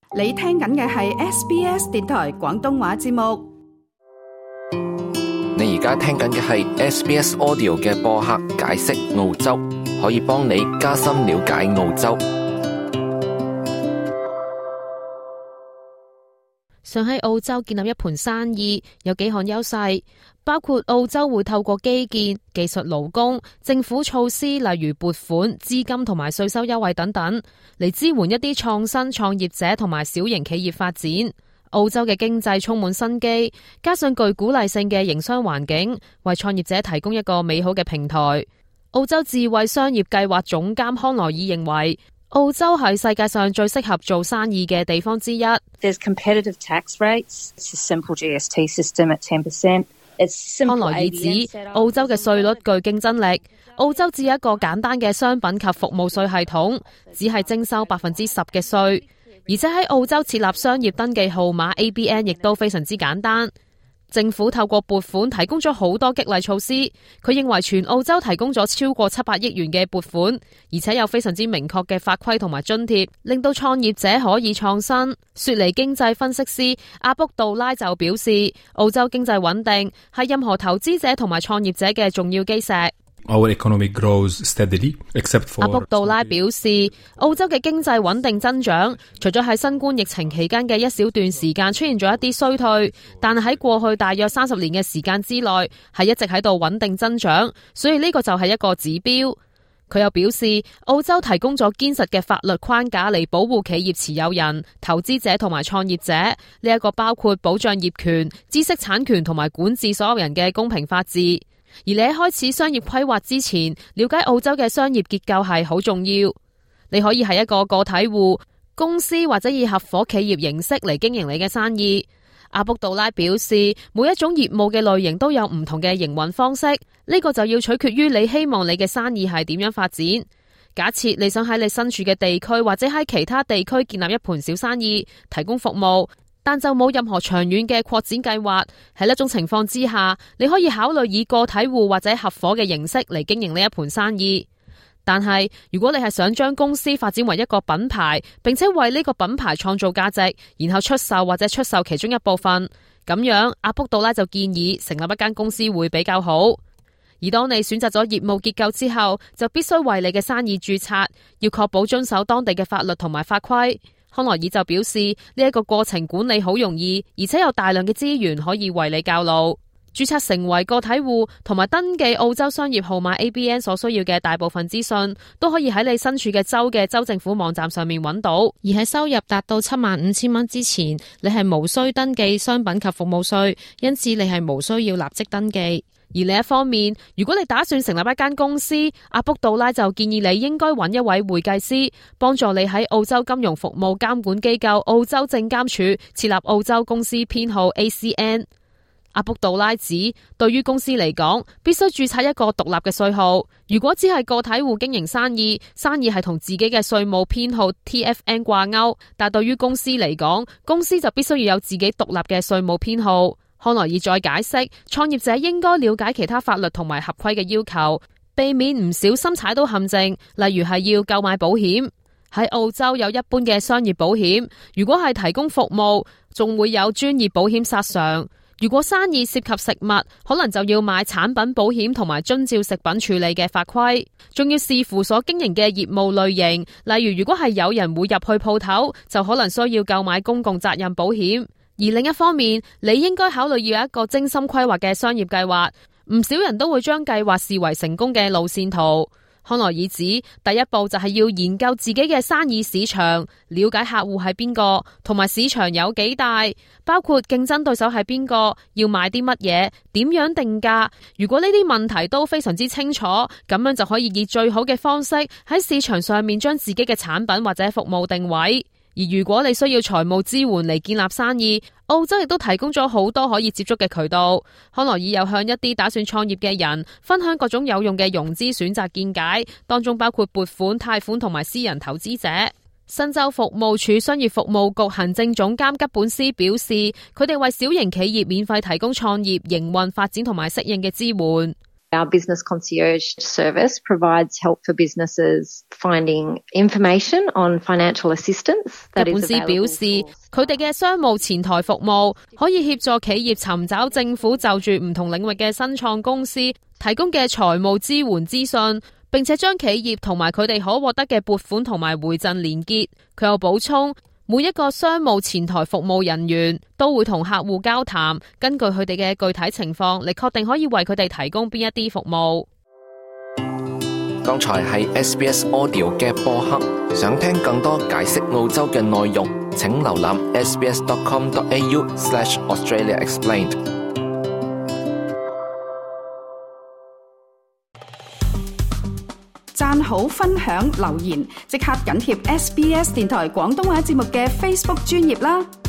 你聽緊嘅係 SBS 電台廣東話節目。 你而家聽緊嘅係 SBS Audio 嘅播客解釋澳洲，可以幫你加深了解澳洲。 想喺澳洲建立一盤生意，有幾項優勢，包括澳洲會透過基建、技術勞工、政府措施，例如撥款、資金同埋稅收優惠等等，嚟支援一啲創新創業者同埋小型企業發展。澳洲嘅經濟充滿生機，加上具鼓勵性嘅營商環境，為創業者提供一個美好嘅平台。澳洲智慧商業計劃總監康萊爾認為，澳洲係世界上最適合做生意嘅地方之一。 There's competitive tax rates. It's a simple GST system at 10%. 康萊爾指澳洲嘅稅率具競爭力。澳洲只有一個簡單嘅商品及服務稅系統，只係徵收10%嘅稅，而且喺澳洲設立商業登記號碼 ABN 亦都非常之簡單。政府透過撥款提供咗好多激勵措施，佢認為全澳洲提供咗超過700億元嘅撥款，而且有非常之明確嘅法規同埋津貼，令到創業者可以創新。雪梨經濟分析師阿卜杜拉就表示，澳洲經濟穩定係任何投資者同埋創業者嘅重要基石。 Our economy grows steadily, except for 阿卜杜拉表示，澳洲嘅經濟穩定增長，除咗喺新冠疫情期間嘅一小段時間出現咗一啲衰退，但係喺過去大約30年嘅時間之內，係一直喺度穩定增長，所以呢個就係一個指標。佢又表示，澳洲提供咗堅實嘅法律框架嚟保護企業持有人、投資者同埋創業者，呢一個包括保障業權、知識產權同埋管治所有人嘅公平法治。而你喺開始商業規劃之前，了解澳洲嘅商業結構係好重要。你可以係一個個體戶、公司或者以合夥企業形式嚟經營你嘅生意。阿卜杜拉表示，每一種業務嘅類型都有唔同嘅營運方式，呢個就要取決於你希望你嘅生意係點樣發展。假設你想喺你身處嘅地區或者喺其他地區建立一盤小生意，提供服務，但就冇任何長遠嘅擴展計劃。喺呢種情況之下，你可以考慮以個體戶或者合夥嘅形式嚟經營呢一盤生意。但係如果你係想將公司發展為一個品牌，並且為呢個品牌創造價值，然後出售或者出售其中一部分，咁樣阿卜杜拉就建議成立一間公司會比較好。而當你選擇咗業務結構之後，就必須為你嘅生意註冊，要確保遵守當地嘅法律同埋法規。康萊爾就表示，呢一個過程管理好容易，而且有大量嘅資源可以為你教路。註冊成為個體戶同埋登記澳洲商業號碼 ABN 所需要嘅大部分資訊，都可以喺你身處嘅州嘅州政府網站上面揾到。而喺收入達到75,000蚊之前，你係無需登記商品及服務稅，因此你係無需要立即登記。而另一方面，如果你打算成立一間公司，阿卜杜拉就建議你應該揾一位會計師，幫助你喺澳洲金融服務監管機構澳洲證監處設立澳洲公司編號 ACN。阿卜杜拉指，對於公司嚟講，必須註冊一個獨立嘅稅號。如果只係個體戶經營生意，生意係同自己嘅稅務編號 TFN 掛鈎，但對於公司嚟講，公司就必須要有自己獨立嘅稅務編號。康萊爾再解釋，創業者應該了解其他法律同埋合規嘅要求，避免唔小心踩到陷阱，例如係要購買保險。喺澳洲有一般嘅商業保險，如果係提供服務，仲會有專業保險索償。如果生意涉及食物，可能就要買產品保險同埋遵照食品處理嘅法規，仲要視乎所經營嘅業務類型，例如如果係有人會入去鋪頭，就可能需要購買公共責任保險。而另一方面，你應該考慮要有一個精心規劃嘅商業計劃，唔少人都會將計劃視為成功嘅路線圖。康萊爾指，第一步就係要研究自己嘅生意市場，了解客戶係邊個，同埋市場有幾大，包括競爭對手係邊個，要賣啲乜嘢，點樣定價。如果呢啲問題都非常之清楚，咁樣就可以以最好嘅方式喺市場上面將自己嘅產品或者服務定位。而如果你需要財務支援嚟建立生意，澳洲亦都提供咗好多可以接觸嘅渠道。康萊爾又向一啲打算創業嘅人分享各種有用嘅融資選擇見解，當中包括撥款、貸款同埋私人投資者。新州服務處商業服務局行政總監吉本斯表示，佢哋為小型企業免費提供創業、營運、發展同埋適應嘅支援。 Our business concierge service provides help for businesses finding information on financial assistance that is available. 日本司表示，佢哋嘅商務前台服務可以協助企業尋找政府就住唔同領域嘅新創公司提供嘅財務支援資訊，並且將企業同埋佢哋可獲得嘅撥款同埋回贈連結。佢又補充，每一個商務前台服務人員都會同客戶交談，根據佢哋嘅具體情況嚟確定可以為佢哋提供邊一啲服務。 剛才係 SBS Audio 嘅播客，想聽更多解釋澳洲嘅內容，請瀏覽 sbs.com.au/AustraliaExplained。 讚好、分享、留言，即刻緊貼SBS 電台廣東話節目嘅 Facebook 專頁啦！